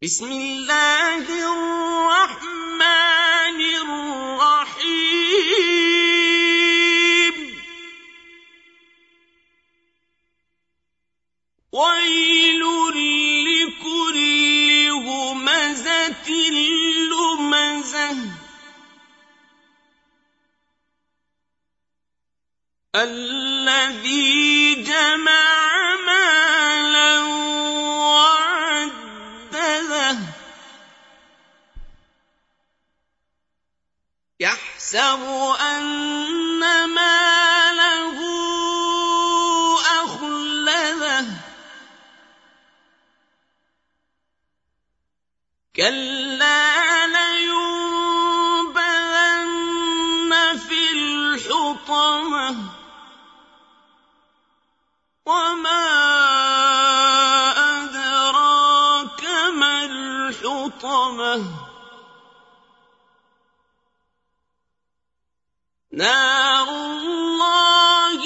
بسم الله الرحمن الرحيم ويل لكل همزة لمزة الذي جمع مالا وعدده يحسب أن ماله أخلده كلا لينبذن في الحطمة وما أدراك ما الحطمة نار الله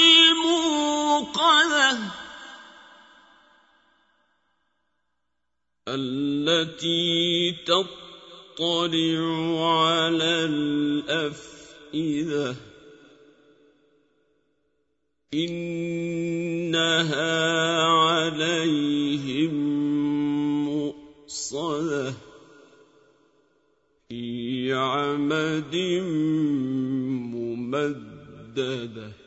الموقدة التي تطلع على الأفئدة إنها عليهم مؤصدة في عمد ممددة